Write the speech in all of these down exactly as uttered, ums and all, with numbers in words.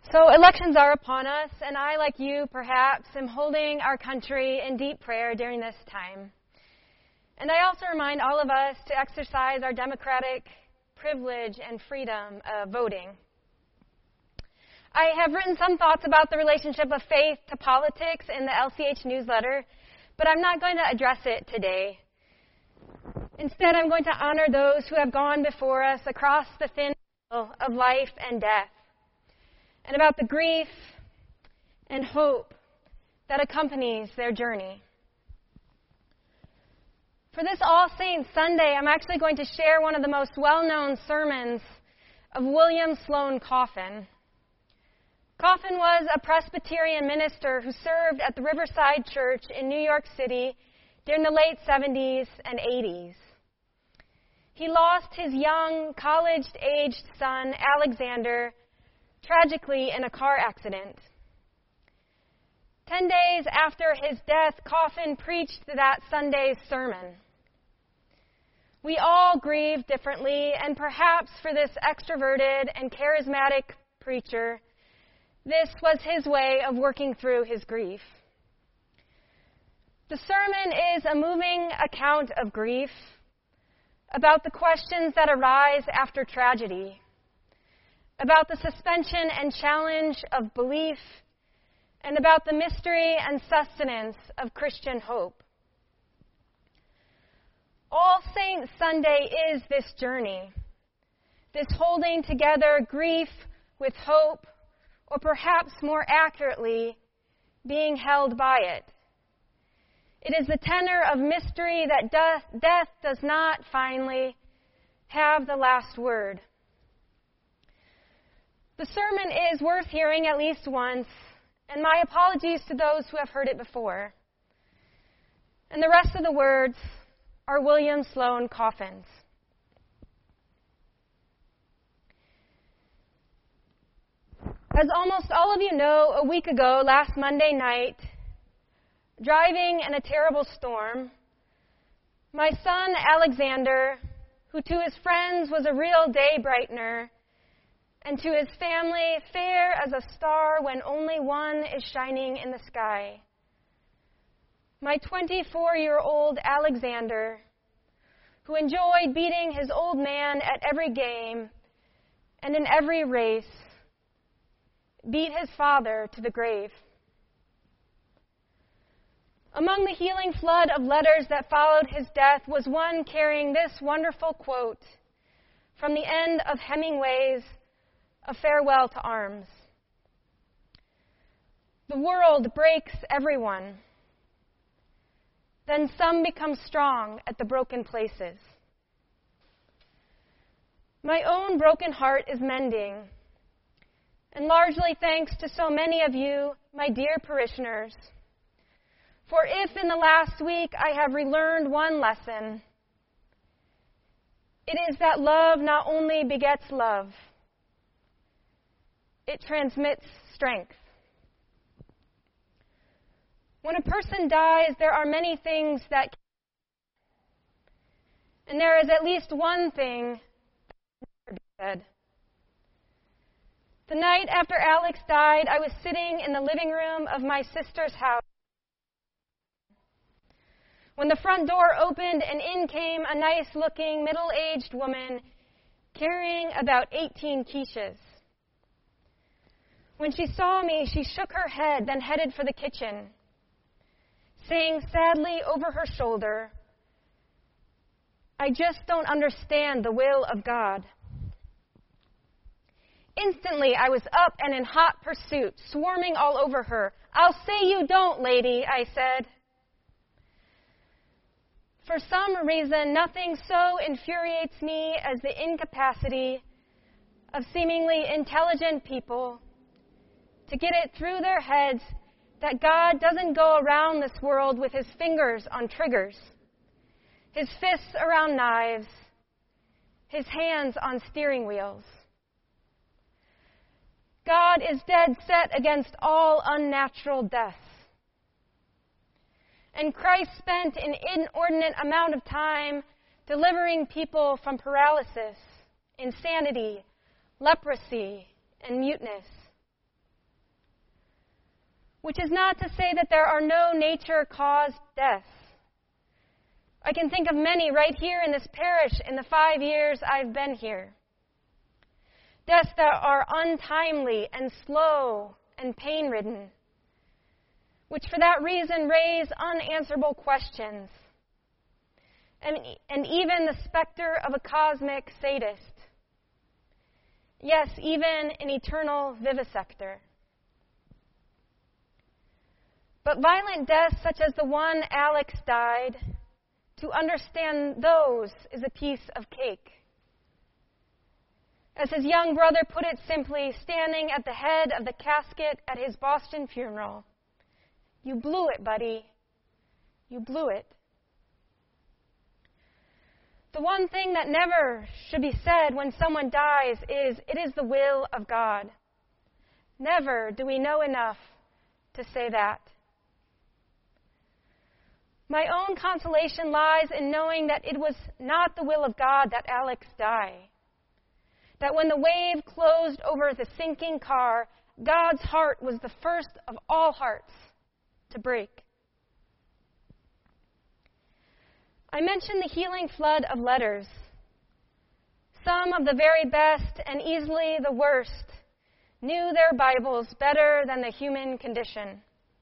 So elections are upon us, and I, like you, perhaps, am holding our country in deep prayer during this time. And I also remind all of us to exercise our democratic privilege and freedom of voting. I have written some thoughts about the relationship of faith to politics in the L C H newsletter, but I'm not going to address it today. Instead, I'm going to honor those who have gone before us across the thin veil of life and death, and about the grief and hope that accompanies their journey. For this All Saints Sunday, I'm actually going to share one of the most well-known sermons of William Sloane Coffin. Coffin was a Presbyterian minister who served at the Riverside Church in New York City during the late seventies and eighties. He lost his young, college-aged son, Alexander, tragically in a car accident. Ten days after his death, Coffin preached that Sunday's sermon. We all grieve differently, and perhaps for this extroverted and charismatic preacher, this was his way of working through his grief. The sermon is a moving account of grief, about the questions that arise after tragedy, about the suspension and challenge of belief, and about the mystery and sustenance of Christian hope. All Saints Sunday is this journey, this holding together grief with hope, or perhaps more accurately, being held by it. It is the tenor of mystery that death, death does not finally have the last word. The sermon is worth hearing at least once, and my apologies to those who have heard it before. And the rest of the words are William Sloane Coffin's. As almost all of you know, a week ago, last Monday night, driving in a terrible storm, my son Alexander, who to his friends was a real day brightener, and to his family fair as a star when only one is shining in the sky, my twenty-four-year-old Alexander, who enjoyed beating his old man at every game and in every race, beat his father to the grave. Among the healing flood of letters that followed his death was one carrying this wonderful quote from the end of Hemingway's A Farewell to Arms. The world breaks everyone. Then some become strong at the broken places. My own broken heart is mending, and largely thanks to so many of you, my dear parishioners. For if in the last week I have relearned one lesson, it is that love not only begets love, it transmits strength. When a person dies, there are many things that can, and there is at least one thing that can never be said. The night after Alex died, I was sitting in the living room of my sister's house when the front door opened and in came a nice-looking, middle-aged woman carrying about eighteen quiches. When she saw me, she shook her head, then headed for the kitchen, saying sadly over her shoulder, "I just don't understand the will of God." Instantly, I was up and in hot pursuit, swarming all over her. "I'll say you don't, lady," I said. For some reason, nothing so infuriates me as the incapacity of seemingly intelligent people to get it through their heads that God doesn't go around this world with his fingers on triggers, his fists around knives, his hands on steering wheels. God is dead set against all unnatural deaths. And Christ spent an inordinate amount of time delivering people from paralysis, insanity, leprosy, and muteness. which is not to say that there are no nature-caused deaths. I can think of many right here in this parish in the five years I've been here. Deaths that are untimely and slow and pain-ridden, which for that reason raise unanswerable questions, and, and even the specter of a cosmic sadist. Yes, even an eternal vivisector. But violent deaths such as the one Alex died, to understand those is a piece of cake. As his young brother put it simply, standing at the head of the casket at his Boston funeral, "You blew it, buddy. You blew it." The one thing that never should be said when someone dies is, "It is the will of God." Never do we know enough to say that. My own consolation lies in knowing that it was not the will of God that Alex die. That when the wave closed over the sinking car, God's heart was the first of all hearts to break. I mentioned the healing flood of letters. Some of the very best and easily the worst knew their Bibles better than the human condition.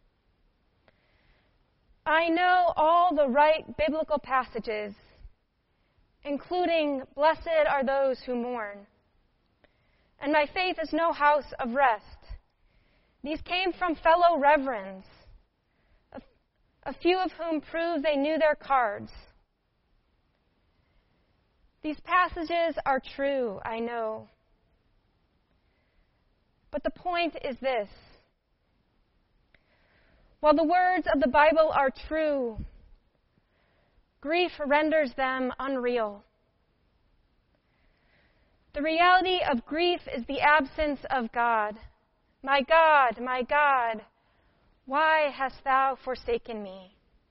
I know all the right biblical passages, including, "Blessed are those who mourn." And my faith is no house of rest. These came from fellow reverends, a, a few of whom prove they knew their cards. These passages are true, I know. But the point is this. While the words of the Bible are true, grief renders them unreal. The reality of grief is the absence of God. "My God, my God, why hast thou forsaken me?"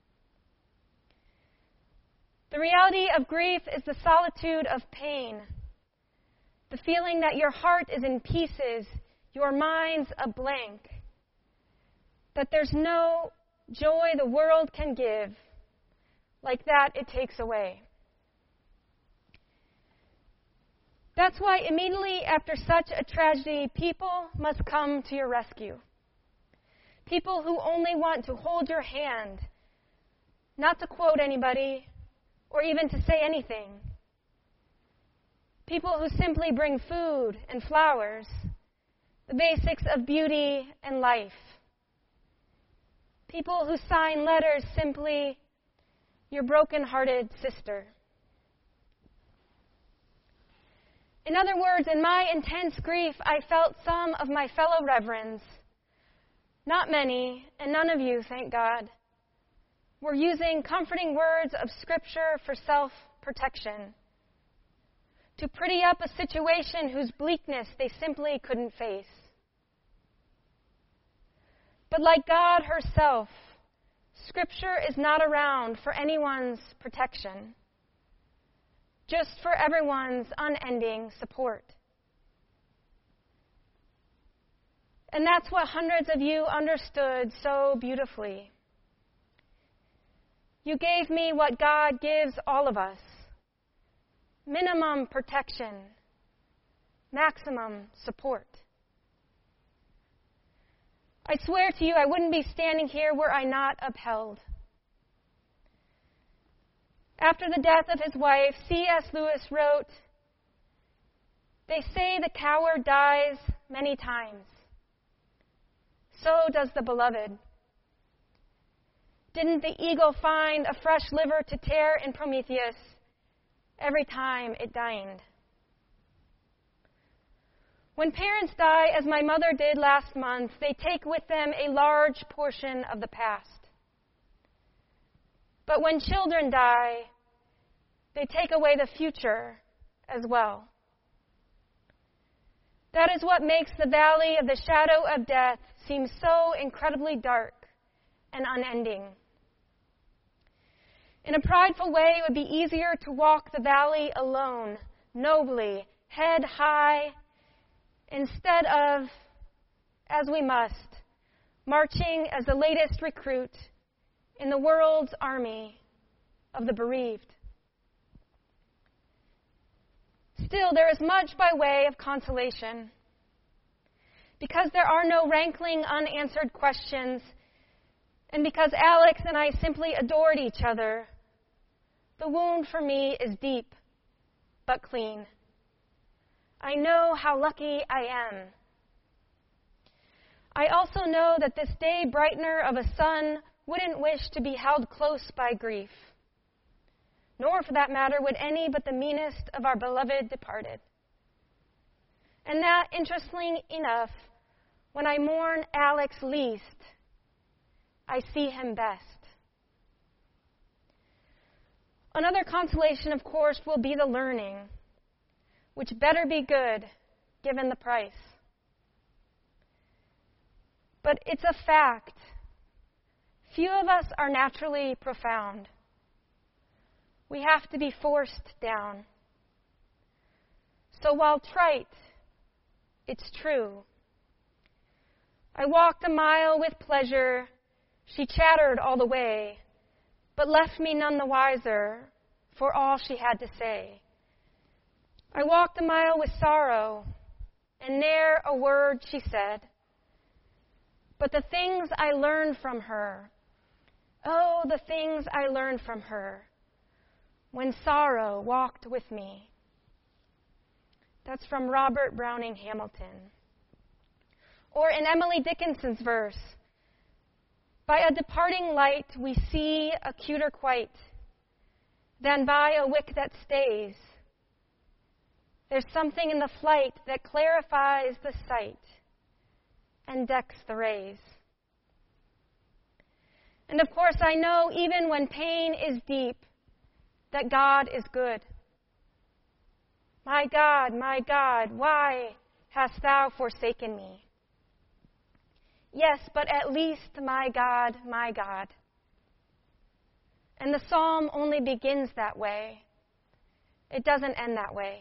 The reality of grief is the solitude of pain, the feeling that your heart is in pieces, your mind's a blank, that there's no joy the world can give, like that it takes away. That's why immediately after such a tragedy, people must come to your rescue. People who only want to hold your hand, not to quote anybody or even to say anything. People who simply bring food and flowers, the basics of beauty and life. People who sign letters simply, "Your broken-hearted sister." In other words, in my intense grief, I felt some of my fellow reverends, not many, and none of you, thank God, were using comforting words of Scripture for self-protection, to pretty up a situation whose bleakness they simply couldn't face. But like God herself, Scripture is not around for anyone's protection, just for everyone's unending support. And that's what hundreds of you understood so beautifully. You gave me what God gives all of us: minimum protection, maximum support. I swear to you, I wouldn't be standing here were I not upheld. After the death of his wife, C S Lewis wrote, "They say the coward dies many times. So does the beloved. Didn't the eagle find a fresh liver to tear in Prometheus every time it dined?" When parents die, as my mother did last month, they take with them a large portion of the past. But when children die, they take away the future as well. That is what makes the valley of the shadow of death seem so incredibly dark and unending. In a prideful way, it would be easier to walk the valley alone, nobly, head high, instead of, as we must, marching as the latest recruit in the world's army of the bereaved. Still, there is much by way of consolation. Because there are no rankling, unanswered questions, and because Alex and I simply adored each other, the wound for me is deep, but clean. I know how lucky I am. I also know that this day brightener of a son wouldn't wish to be held close by grief, nor for that matter would any but the meanest of our beloved departed. And that, interestingly enough, when I mourn Alex least, I see him best. Another consolation, of course, will be the learning, which better be good, given the price. But it's a fact. Few of us are naturally profound. We have to be forced down. So while trite, it's true. I walked a mile with pleasure. She chattered all the way, but left me none the wiser for all she had to say. I walked a mile with sorrow, and ne'er a word she said. But the things I learned from her, oh, the things I learned from her, when sorrow walked with me. That's from Robert Browning Hamilton. Or in Emily Dickinson's verse, by a departing light we see a cuter quite than by a wick that stays. There's something in the flight that clarifies the sight and decks the rays. And of course I know even when pain is deep that God is good. My God, my God, why hast thou forsaken me? Yes, but at least, my God, my God. And the psalm only begins that way. It doesn't end that way.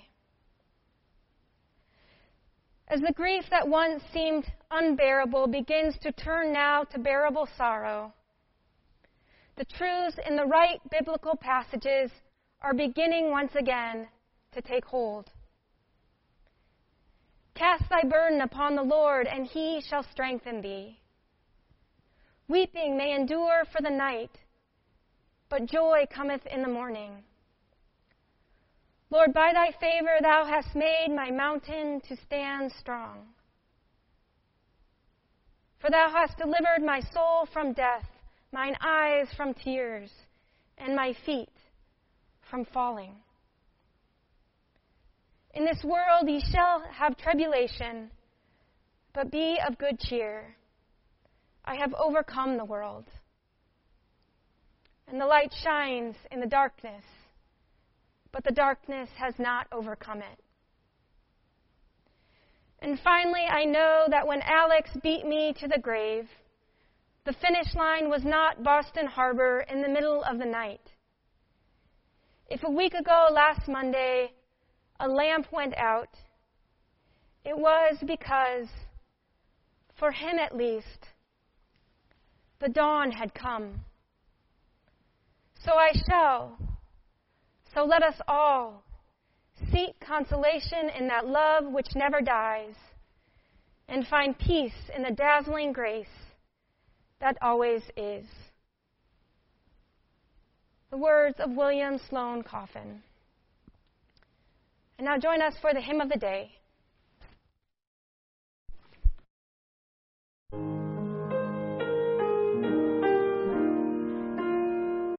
As the grief that once seemed unbearable begins to turn now to bearable sorrow, the truths in the right biblical passages are beginning once again to take hold. Cast thy burden upon the Lord, and he shall strengthen thee. Weeping may endure for the night, but joy cometh in the morning. Lord, by thy favor thou hast made my mountain to stand strong. For thou hast delivered my soul from death, mine eyes from tears, and my feet from falling. In this world ye shall have tribulation, but be of good cheer. I have overcome the world. And the light shines in the darkness, but the darkness has not overcome it. And finally, I know that when Alex beat me to the grave, the finish line was not Boston Harbor in the middle of the night. If a week ago last Monday, a lamp went out, it was because, for him at least, the dawn had come. So I shall, so let us all seek consolation in that love which never dies, and find peace in the dazzling grace that always is. The words of William Sloane Coffin. And now join us for the hymn of the day.